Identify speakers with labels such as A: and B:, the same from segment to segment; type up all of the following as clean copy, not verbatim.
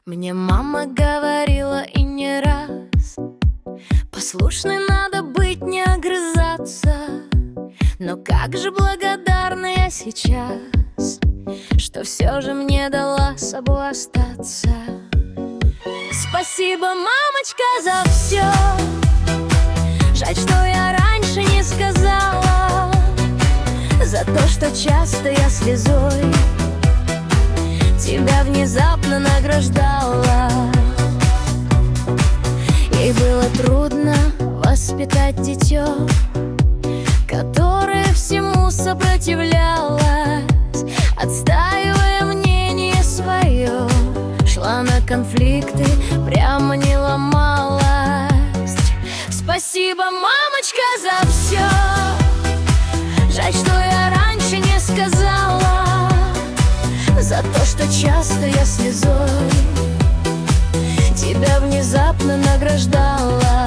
A: Мне мама говорила и не раз: послушной надо быть, не огрызаться. Но как же благодарна я сейчас, что все же мне дала собой остаться. Спасибо, мамочка, за все. Жаль, что я раньше не сказала, за то, что часто я слезой тебя внезапно награждала. Ей было трудно воспитать дитё, которое всему сопротивлялось, отстаивая мнение свое, шла на конфликты, прямо не ломалась. Спасибо, мамочка, за все. Жаль, что я раньше не сказала, за то, что часто я слезой тебя внезапно награждала.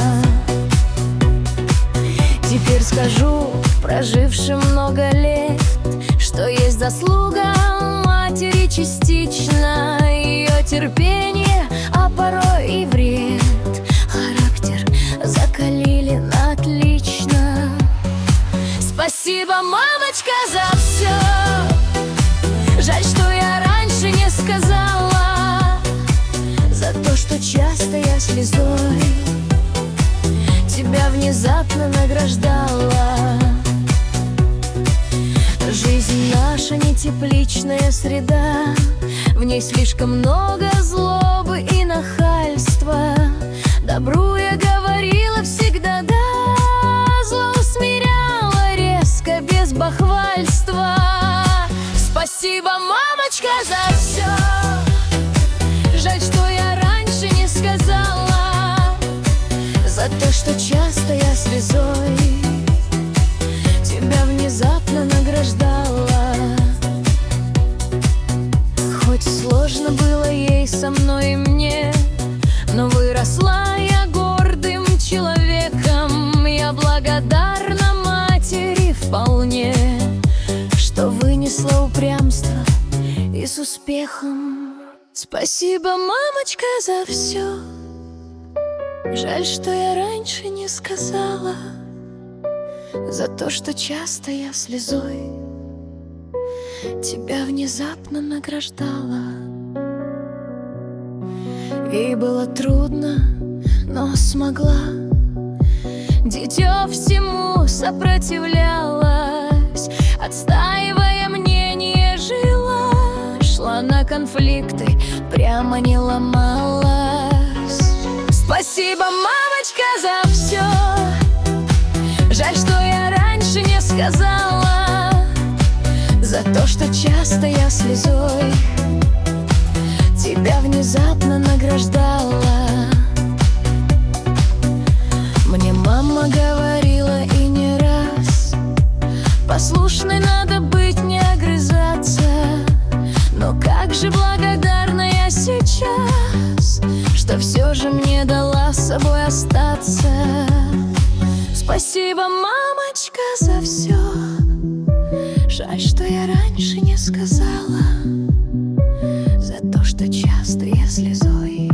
A: Теперь скажу прожившим много лет, что есть заслуга матери частично, ее терпение, а порой и вред. Характер закалили на отлично. Спасибо, мамочка, за все. Жаль, что я раньше не сказала, за то, что часто я слезой тебя внезапно награждала. Жизнь наша не тепличная среда, в ней слишком много злобы и нахальства. Добру я говорила всегда да, зло усмиряла резко, без бахвальства. Спасибо, мамочка, за все. Жаль, что я раньше не сказала, за то, что часто я слезой тебя внезапно награждала. Хоть сложно было ей со мной и мне, но выросла я гордым человеком. Я благодарна матери вполне, что вынесла упрямство и с успехом. Спасибо, мамочка, за все. Жаль, что я раньше не сказала, за то, что часто я слезой тебя внезапно награждала. Ей было трудно, но смогла. Дитё всему сопротивлялась, отстаивая мнение жила, шла на конфликты, прямо не ломалась. Спасибо, мамочка, за все. Жаль, что я раньше не сказала, за то, что часто я слезой тебя внезапно награждала. Мне мама говорила и не раз: послушной надо быть, не огрызаться. Но как же благодарна я сейчас, что все же мне дала с собой остаться. Спасибо, мамочка, за все. Жаль, что я раньше не сказала, за то, что часто я слезой